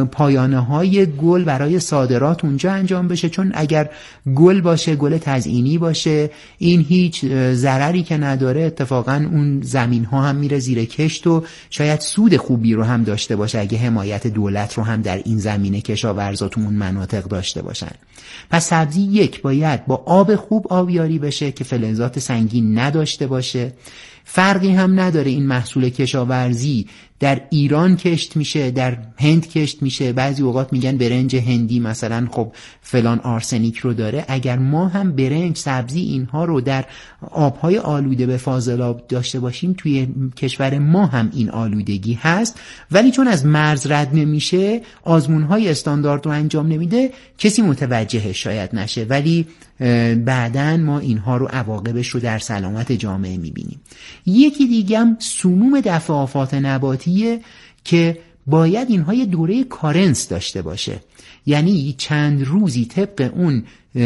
پایانه های گل برای صادرات اونجا انجام بشه، چون اگر گل باشه، گل تزیینی باشه، این هیچ ضرری که نداره، اتفاقا اون زمین ها هم میره زیر کشت و شاید سود خوبی رو هم داشته باشه اگه حمایت دولت رو هم در این زمینه کشاورزا تو اون مناطق داشته باشن. پس سبزی یک باید با آب خوب آبیاری بشه که فلزات سنگین نداشته باشه. فرقی هم نداره این محصول کشاورزی در ایران کشت میشه، در هند کشت میشه. بعضی اوقات میگن برنج هندی مثلا خب فلان آرسنیک رو داره. اگر ما هم برنج، سبزی اینها رو در آبهای آلوده به فاضلاب داشته باشیم، توی کشور ما هم این آلودگی هست، ولی چون از مرز رد نمیشه، آزمونهای استاندارد رو انجام نمیده، کسی متوجهش شاید نشه، ولی بعداً ما اینها رو عواقبش رو در سلامت جامعه میبینیم. یکی دیگم سموم دفع آفات نباتیه که باید اینها یه دوره کارنس داشته باشه، یعنی چند روزی طبق اون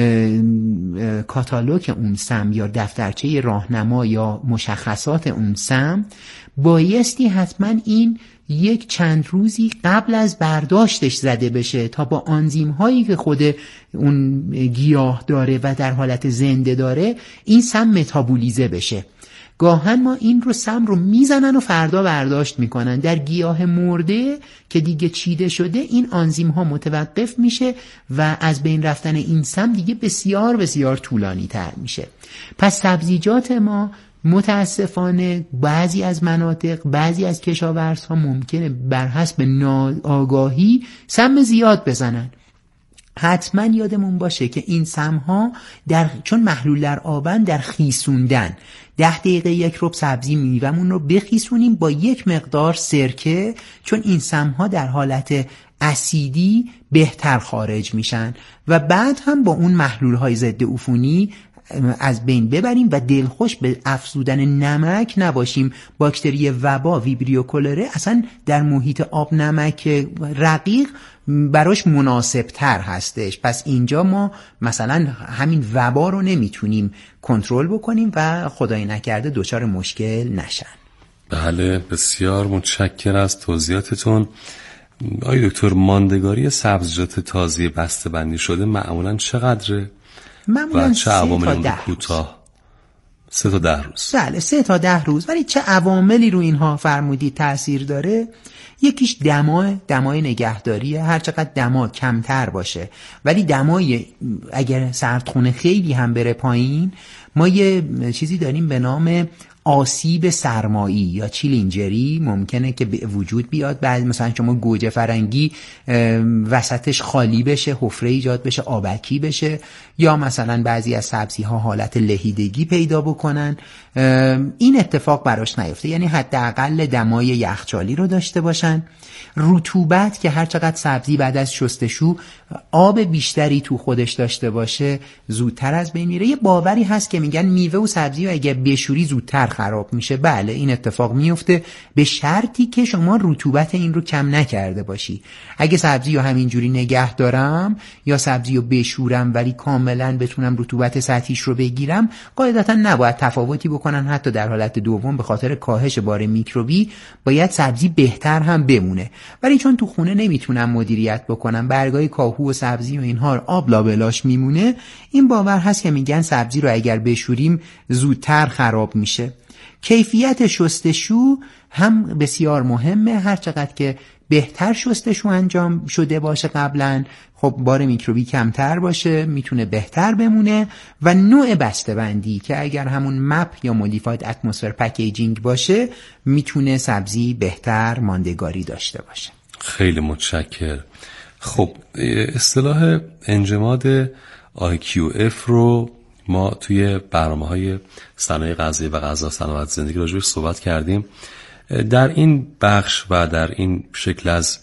کاتالوگ اون سم یا دفترچه راهنما یا مشخصات اون سم بایستی حتما این یک چند روزی قبل از برداشتش زده بشه تا با آنزیم هایی که خود اون گیاه داره و در حالت زنده داره این سم متابولیزه بشه. گاهن ما این رو سم رو میزنن و فردا برداشت میکنن. در گیاه مرده که دیگه چیده شده این آنزیم ها متوقف میشه و از بین رفتن این سم دیگه بسیار بسیار طولانی تر میشه. پس سبزیجات ما متاسفانه بعضی از مناطق، بعضی از کشاورزها ممکنه بر حسب ناآگاهی سم زیاد بزنن. حتما یادمون باشه که این سمها چون محلول در آبن، در خیسوندن 10 دقیقه یک ربع سبزی میوه‌مون رو بخیسونیم با یک مقدار سرکه، چون این سمها در حالت اسیدی بهتر خارج میشن و بعد هم با اون محلول‌های ضد عفونی از بین ببریم و دلخوش به افزودن نمک نباشیم. باکتری وبا ویبریو کولره اصلا در محیط آب نمک رقیق براش مناسب تر هستش. پس اینجا ما مثلا همین وبا رو نمیتونیم کنترل بکنیم و خدای نکرده دچار مشکل نشن. بله، بسیار متشکرم از توضیحاتتون. آقای دکتر، ماندگاری سبزیجات تازه بسته‌بندی شده معمولا چقدره؟ معمولا 3 تا 10 روز. 3 تا 10 روز. بله، 3 تا 10 روز. ولی چه عواملی رو اینها فرمودید تأثیر داره؟ یکیش دمای نگهداریه. هر چقدر دما کمتر باشه ولی دمای اگر سردخونه خیلی هم بره پایین، ما یه چیزی داریم به نام آسیب سرمایی یا چیلینجری ممکنه که به وجود بیاد. بعد مثلا شما گوجه فرنگی وسطش خالی بشه، حفره ایجاد بشه، آبکی بشه، یا مثلا بعضی از سبزی ها حالت لهیدگی پیدا بکنن. این اتفاق براش نیفته، یعنی حداقل دمای یخچالی رو داشته باشن. رطوبت که هر چقدر سبزی بعد از شستشو آب بیشتری تو خودش داشته باشه زودتر از بین میره. یه باوری هست که میگن میوه و سبزی رو اگه بشوری زودتر خراب میشه. بله، این اتفاق میفته به شرطی که شما رطوبت این رو کم نکرده باشی. اگه سبزی رو همینجوری نگه دارم یا سبزی رو بشورم ولی کاملا بتونم رطوبت سطحیش رو بگیرم، قاعدتا نباید تفاوتی بکنن. حتی در حالت دوم به خاطر کاهش بار میکروبی باید سبزی بهتر هم بمونه. ولی چون تو خونه نمیتونم مدیریت بکنم، برگای کاهو و سبزی و اینها آب لابلاش میمونه، این باور هست که میگن سبزی رو اگر بشوریم زودتر خراب میشه. کیفیت شستشو هم بسیار مهمه. هر چقدر که بهتر شستشو انجام شده باشه قبلا، خب بار میکروبی کمتر باشه، میتونه بهتر بمونه. و نوع بسته‌بندی که اگر همون مپ یا مودیفاید اتمسفر پکیجینگ باشه، میتونه سبزی بهتر ماندگاری داشته باشه. خیلی متشکر. خب اصطلاح انجماد IQF رو ما توی برنامه‌های صنایع غذایی و غذا صنعت زندگی راجعش صحبت کردیم. در این بخش و در این شکل از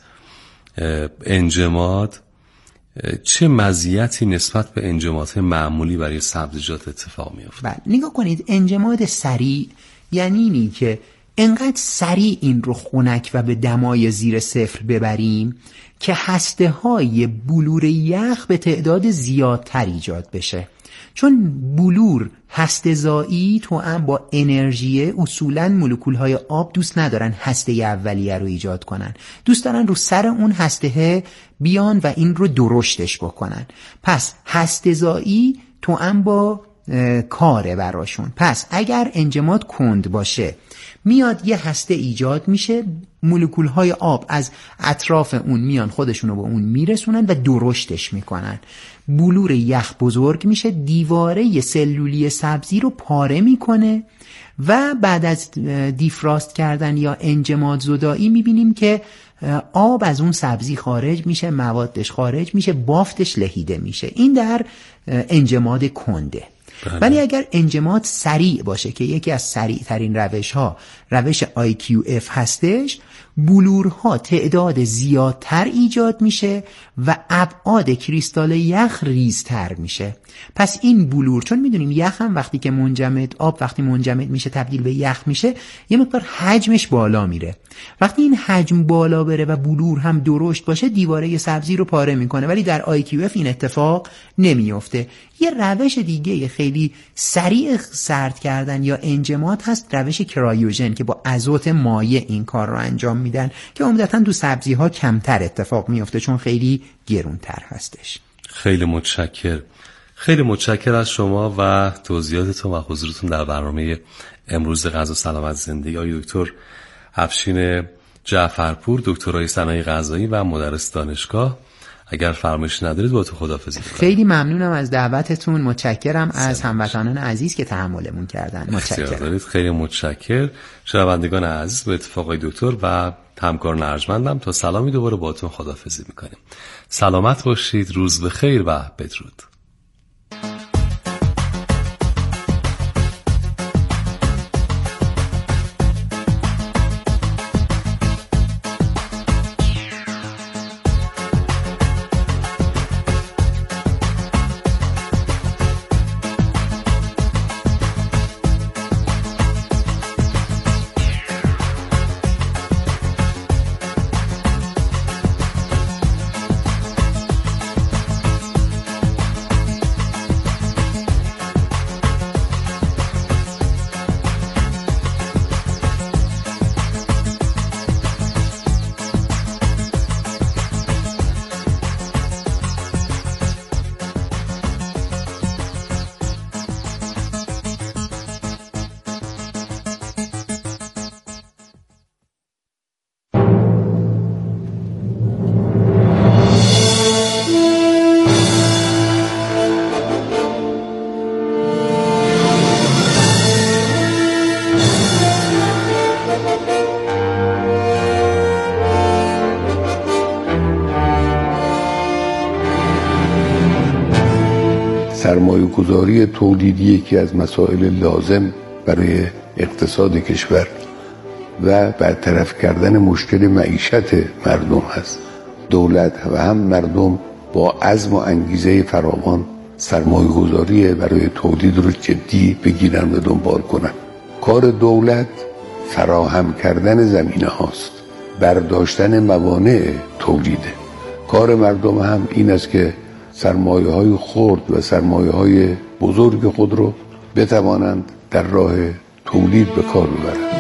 انجماد چه مزیتی نسبت به انجمادهای معمولی برای سبزیجات اتفاق میفته؟ بله، نگاه کنید، انجماد سریع یعنی اینی که انقدر سریع این رو خنک و به دمای زیر صفر ببریم که هسته‌های بلور یخ به تعداد زیادتر ایجاد بشه. چون بلور هسته‌زایی توأم با انرژی، اصولاً مولکول‌های آب دوست ندارن هسته اولیه رو ایجاد کنن، دوست دارن رو سر اون هسته بیان و این رو درشتش بکنن. پس هسته‌زایی توأم با کاره براشون. پس اگر انجماد کند باشه، میاد یه هسته ایجاد میشه، مولکول‌های آب از اطراف اون میان خودشونو به اون میرسونن و درشتش میکنن. بلور یخ بزرگ میشه، دیواره سلولی سبزی رو پاره میکنه و بعد از دیفراست کردن یا انجماد زدایی میبینیم که آب از اون سبزی خارج میشه، موادش خارج میشه، بافتش لهیده میشه. این در انجماد کنده. ولی اگر انجماد سریع باشه که یکی از سریع ترین روش IQF هستش، بلورها تعداد زیادتر ایجاد میشه و ابعاد کریستال یخ ریزتر میشه. پس این بلور، چون میدونیم یخ هم وقتی که آب وقتی منجمد میشه تبدیل به یخ میشه، یه مقدار حجمش بالا میره. وقتی این حجم بالا بره و بلور هم درشت باشه، دیواره سبزی رو پاره میکنه. ولی در IQF این اتفاق نمیفته. یه روش دیگه خیلی سریع سرد کردن یا انجماد هست، روش کرایوژن، که با ازوت مایع این کار رو انجام میدن که عمدتاً تو سبزی ها کمتر اتفاق میفته چون خیلی گرونتر هستش. خیلی متشکر از شما و توضیحاتتون و حضورتون در برنامه امروز غذا سلامت زندگی. آقای دکتر افشین جعفرپور، دکترای صنایع غذایی و مدرس دانشگاه، اگر فرمایش ندارید با تو خداحافظی می‌کنم. خیلی ممنونم از دعوتتون، متشکرم از هموطنان عزیز که تحملمون کردن. متشکرم. خیلی متشکر. شنوندگان عزیز، به اتفاق آقای دکتر و همکاران ارجمندم تا سلامی دوباره باهاتون خداحافظی می‌کنیم. سلامت باشید، روز بخیر و بدرود. سرمایه‌گذاری تولیدی یکی از مسائل لازم برای اقتصاد کشور و برطرف کردن مشکل معیشت مردم هست. دولت و هم مردم با عزم و انگیزه فراوان سرمایه‌گذاری برای تولید رو جدی بگیرن و دنبال کنن. کار دولت فراهم کردن زمینه هاست، برداشتن موانع تولیده. کار مردم هم این است که سرمایه‌های خرد و سرمایه‌های بزرگ خود رو بتوانند در راه تولید به کار ببرند.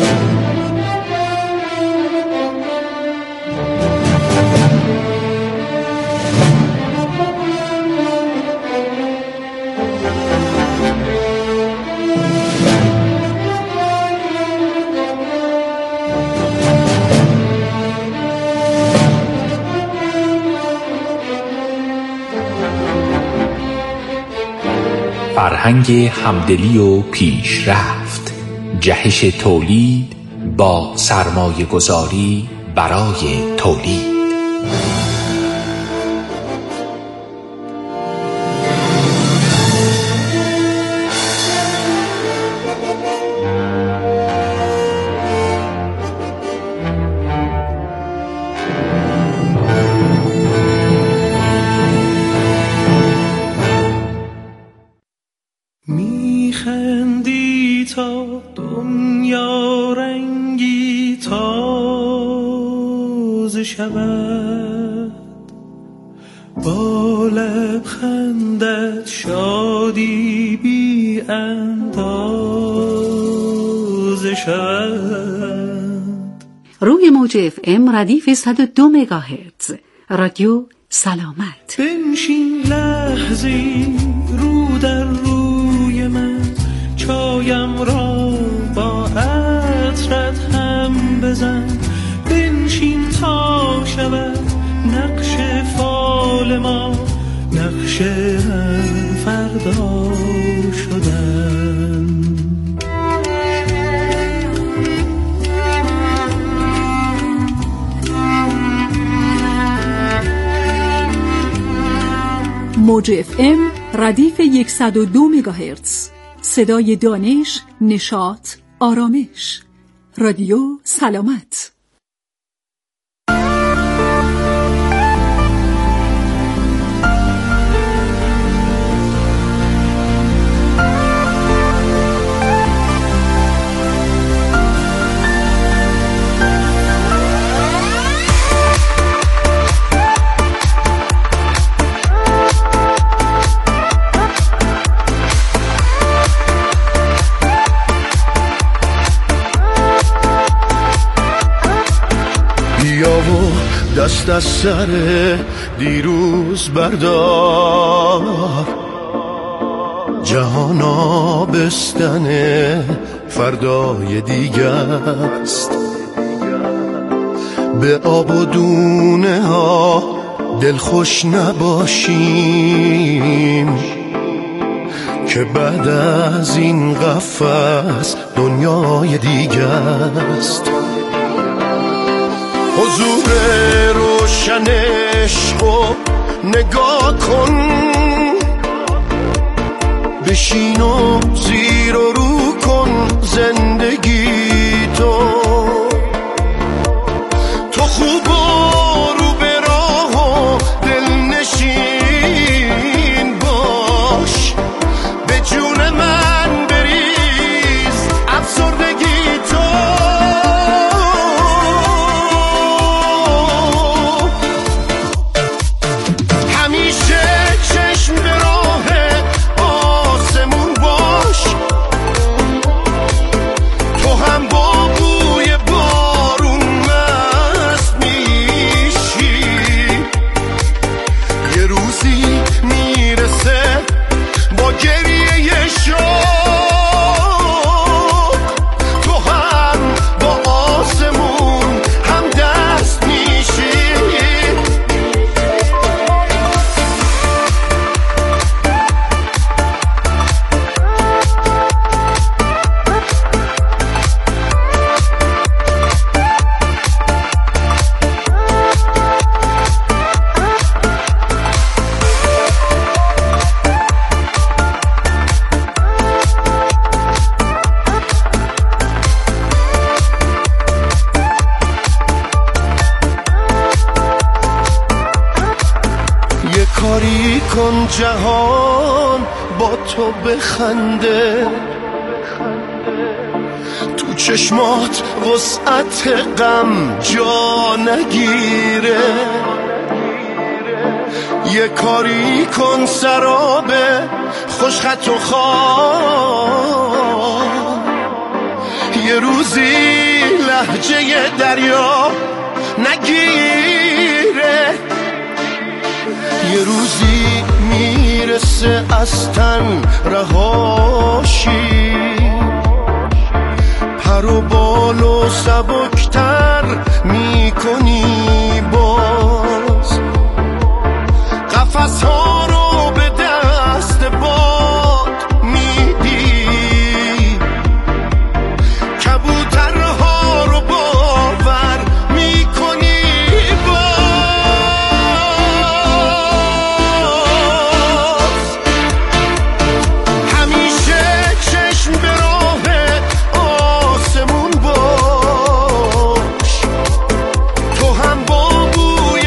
فرهنگ همدلی و پیشرفت، جهش تولید با سرمایه گذاری برای تولید. میخندی تا دنیا رنگی تازه شود، با لبخندت شادی بی اندازه شد. روی موج FM ردیف 102 مگاهرتز رادیو سلامت. بنشین لحظی رو در روی من، چایم را با عطرت هم بزن. بنشین تا شود نقش فال ما، نقش هم فردا شدن. موج FM ردیف 102 مگاهرتز، صدای دانش، نشاط، آرامش. رادیو سلامت. دست از سر دیروز بردار، جهان آبستن فردای دیگه است. به آب و دونه ها دلخوش نباشیم که بعد از این قفس دنیای دیگه است. حضور روشن عشقو نگاه کن، بشین و زیر و رو کن زندگی تو خوب و رو به راه و دلنشین باش. به جون من بریز افسردگی تو، کاری کن جهان با تو بخنده، تو چشمات وسعت غم جا نگیره. یه کاری کن سراب خوشخط و خواب، یه روزی لهجه دریا نگیره. یه روزی میرسه از تن رهاشی، پر و بال و سبکتر میکنی باز. قفس ها رو به دست باد میدی، کبوترها رو باور میکنی باز. همیشه چشم به راه آسمون باش، تو هم با بوی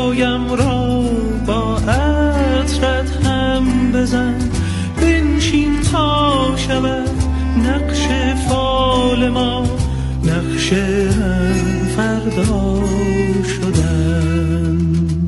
چایم را با عطرت هم بزن، بنشین تا شود نقش فال ما، نقش هم فردا شدن.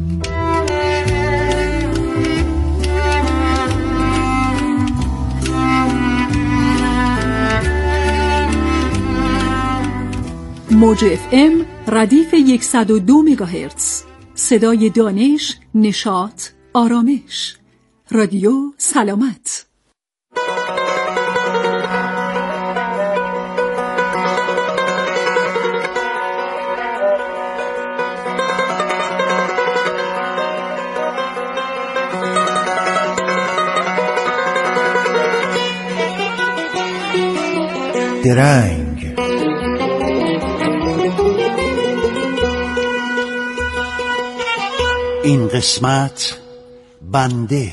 موج FM ردیف 102 مگاهرتز، صدای دانش، نشاط، آرامش. رادیو سلامت. درنگ این قسمت بنده.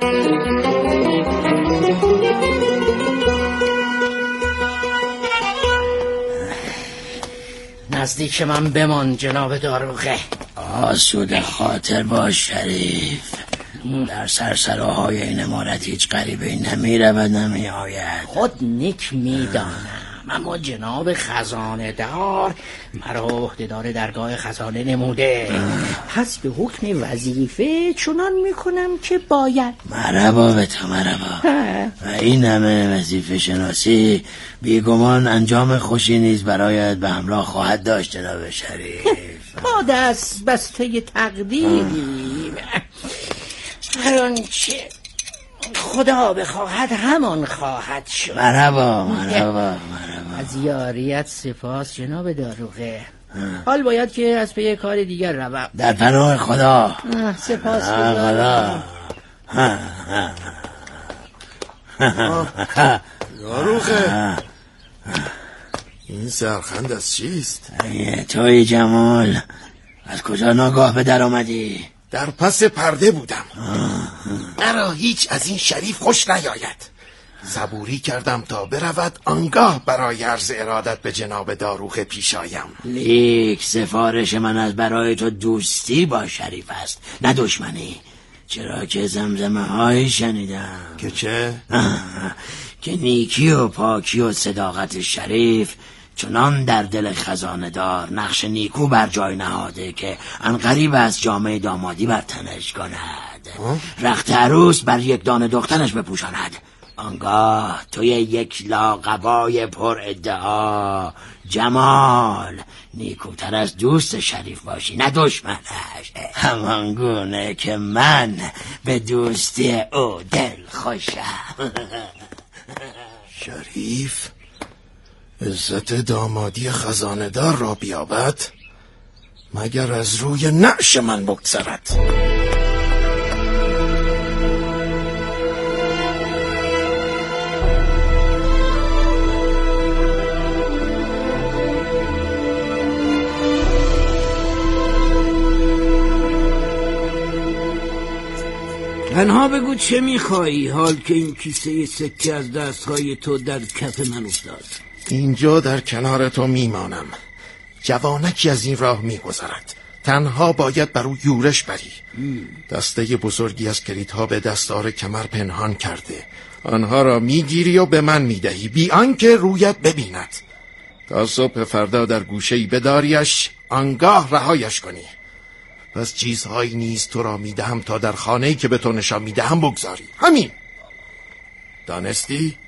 نزدیک من بمان جناب داروغه. آسوده خاطر باش شریف، در سرسراهای این امارت هیچ غریبه‌ای نمیره و نمیآید. خود نیک میدانم، اما جناب خزانه دار مرا عهدهدار درگاه خزانه نموده، پس به حکم وظیفه چنان میکنم که باید. مرحبا به تو، مرحبا. و این همه وظیفه شناسی بیگمان انجام خوشی نیز برایت به همراه خواهد داشت جناب شریف. با دست بسته تقدیریم، هر آنچه خدا بخواهد همان خواهد شد. مرحبا مرحبا. از یاریت سپاس جناب داروغه. حال باید که از پی کار دیگر روم. در پناه خدا. سپاس خدا. داروغه، این سرخند از چیست؟ توی جمال، از کجا ناگاه به در آمدی؟ در پس پرده بودم. مرا هیچ از این شریف خوش نیاید. صبوری کردم تا برود آنگاه برای عرض ارادت به جناب داروغه پیش آیم. لیک سفارش من از برای تو دوستی با شریف است، نه دشمنی. چرا که زمزمه های شنیدم که چه؟ که نیکی و پاکی و صداقت شریف چنان در دل خزانه دار نقش نیکو بر جای نهاده که انقریب از جامعه دامادی بر تنش کند، رخت عروس بر یک دانه دخترش بپوشاند. آنگاه توی یک لاقبای پر ادعا جمال نیکوتر از دوست شریف باشی، نه دشمنش، همان گونه که من به دوستی او دل خوشم. شریف عزت دامادی خزانه‌دار را بیابد مگر از روی نعش من بگذرد. تنها بگو چه میخوایی حال که این کیسه سکه از دستهای تو در کف من افتاد. اینجا در کنار تو میمانم. جوانکی از این راه میگذرد، تنها باید بر او یورش بری. دسته بزرگی از کلیدها به دستار کمر پنهان کرده، آنها را میگیری و به من میدهی بی آنکه رویت ببیند. تا صبح فردا در گوشه‌ای بداریش، آنگاه رهایش کنی. پس چیزهایی نیز تو را میدهم تا در خانه‌ای که به تو نشان میدهم بگذاری. همین. دانستی؟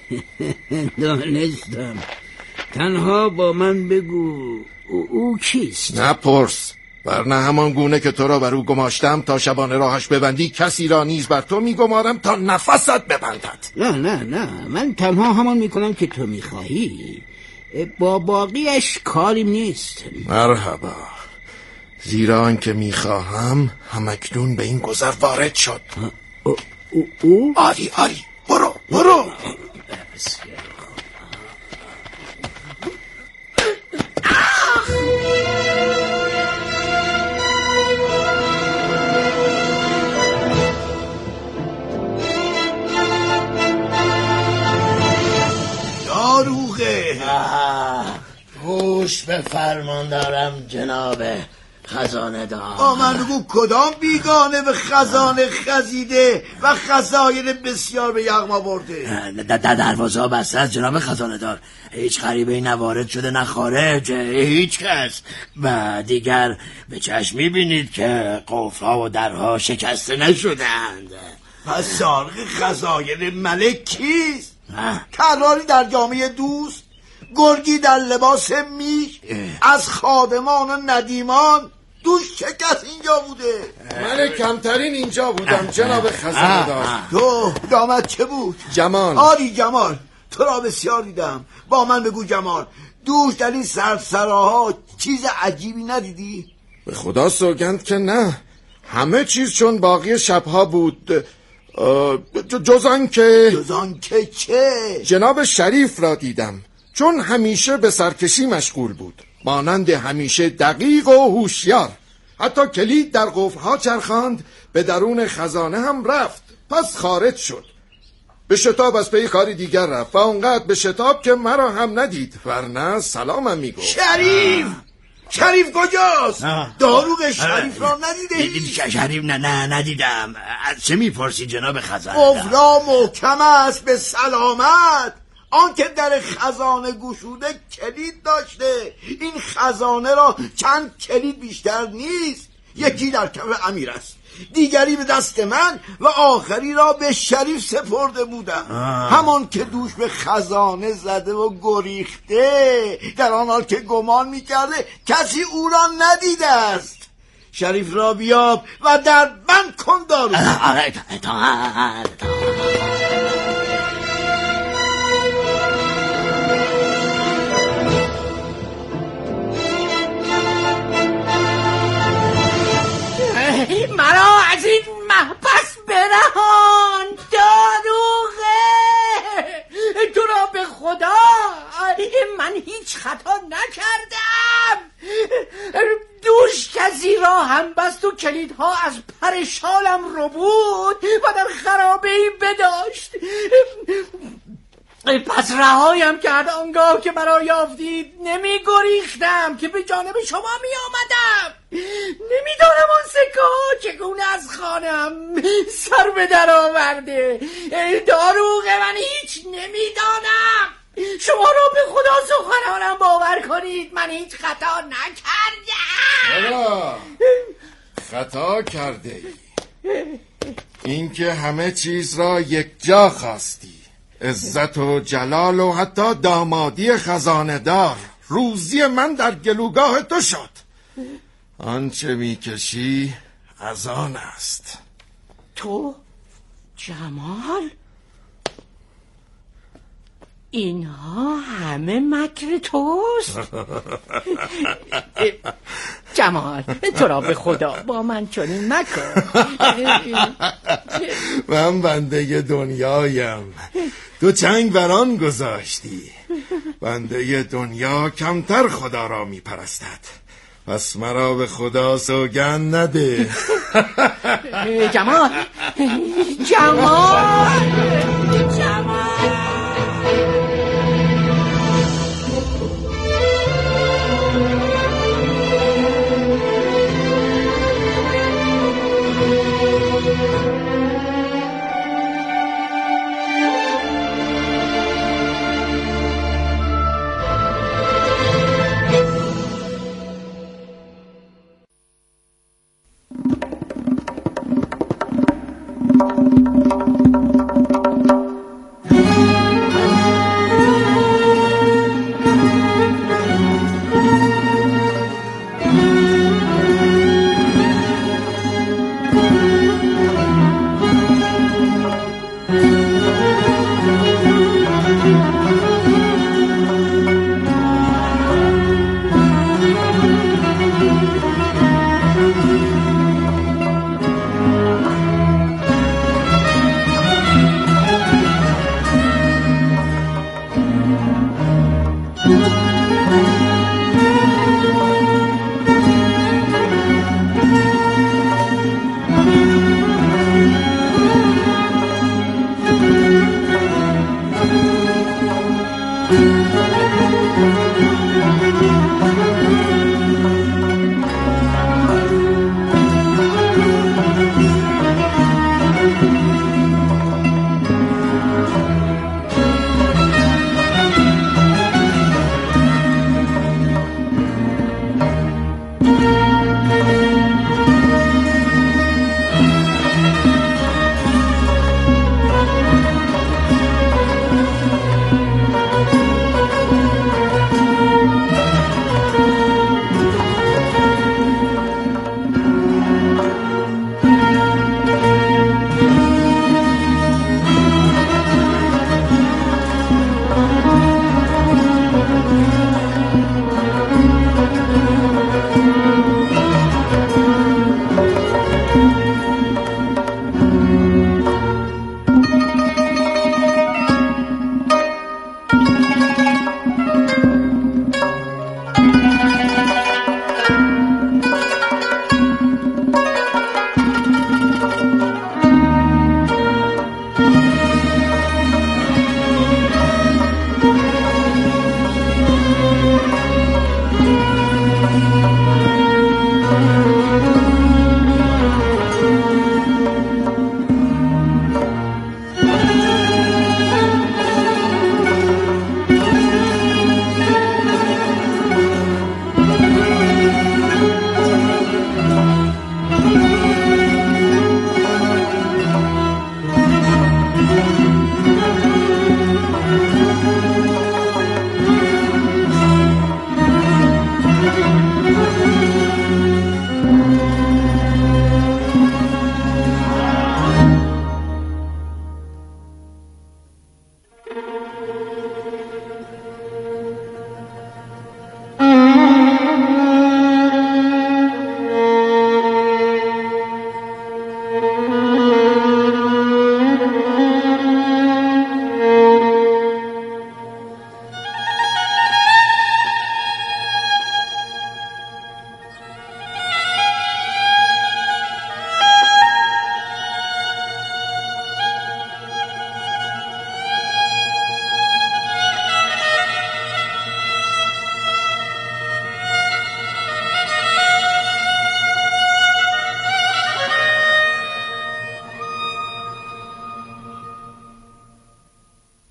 دانستم. تنها با من بگو او کیست؟ نپرس، ورنه همان گونه که تو را بر او گماشتم تا شبانه راهش ببندی، کسی را نیز بر تو میگمارم تا نفست ببندد. نه من تنها همان میکنم که تو میخواهی، با باقیش کاریم نیست. مرحبا. زیرا آنکه میخواهم همکنون به این گذر وارد شد. او؟ آری برو. داروغه، گوش به فرمان دارم جناب خزانه دار. با من بگو کدام بیگانه به خزانه خزیده و خزاین بسیار به یغما برده؟ دروازه بسته است جناب خزانه دار. هیچ غریبه‌ای نه وارد شده نه خارج، هیچ کس. و دیگر به چشم می‌بینید که قفل‌ها و درها شکسته نشدند. پس سارق خزاین ملک کیست؟ طراری در جامعه دوست، گرگی در لباس میش، از خادمان و ندیمان دوش چه کس اینجا بوده؟ من کمترین اینجا بودم جناب خزانه دار. تو دامت چه بود؟ جمال. آری جمال، تو را بسیار دیدم. با من بگو جمال، دوش در این سرسراها چیز عجیبی ندیدی؟ به خدا سوگند که نه، همه چیز چون باقی شبها بود، جز آن که چه؟ جناب شریف را دیدم، چون همیشه به سرکشی مشغول بود، مانند همیشه دقیق و هوشیار. حتی کلید در قفل‌ها چرخاند، به درون خزانه هم رفت، پس خارج شد. به شتاب از پی کاری دیگر رفت و اونقدر به شتاب که مرا هم ندید، ورنه سلامم میگفت. شریف کجاست؟ داروغ شریف را ندیده؟ شریف نه ندیدم. از چه میپرسی جناب خزانه؟ قفلا محکم است به سلامت. آنکه در خزانه گشوده کلید داشته. این خزانه را چند کلید بیشتر نیست. یکی در کف امیر است، دیگری به دست من و آخری را به شریف سپرده بودم. همان که دوش به خزانه زده و گریخته، در آن حال که گمان میکرده کسی او را ندیده است. شریف را بیاب و در بند کن دارو. مرا از این محبس برهان داروغه. تو را به خدا من هیچ خطا نکردم. دوش کسی را هم بست و کلیدها از پر شالم رو بود و در خرابه‌ای بداشت. پس رهایم کرد. آنگاه که مرا یافتید نمی گریختم که به جانب شما می آمدم. نمیدانم آن سکه ها چگونه از خانم سر به در آورده. داروغه من هیچ نمیدانم. شما را به خدا سخنانم باور کنید، من هیچ خطا نکردم. خطا کرده ای. این که همه چیز را یک جا خواستی، عزت و جلال و حتی دامادی خزانه دار، روزی من در گلوگاه تو شد. آنچه میکشی از آن است. تو جمال، اینها همه مکر توست؟ جمال، تو را به خدا با من چنین مکن. من بنده دنیایم، تو چنگ بران گذاشتی. بنده دنیا کمتر خدا را میپرستد، پس مرا به خدا سوگند نده. جمال.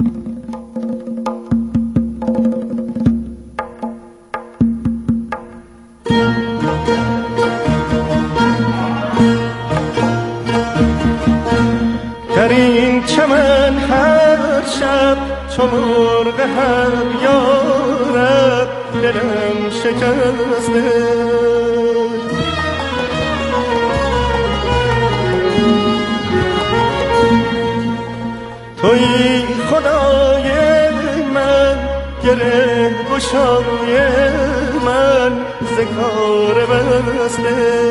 در این چمن هر شب چو مرغ هر یارب دلم شکسته تویی خدای من گره گشای من ز کار بسته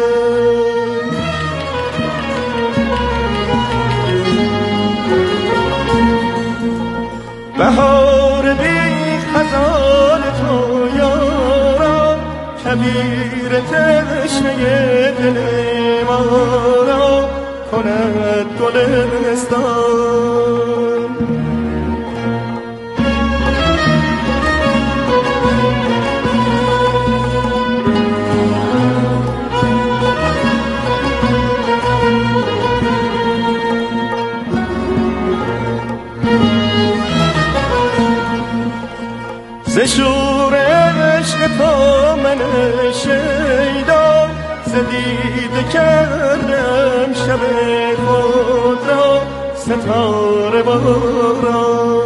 بهار بی خزان تو یارا کبیر تشنه دل ما را کند گلستان ز شور عشق تو من شیدا ز دیده کردم شب خود را ستاره باران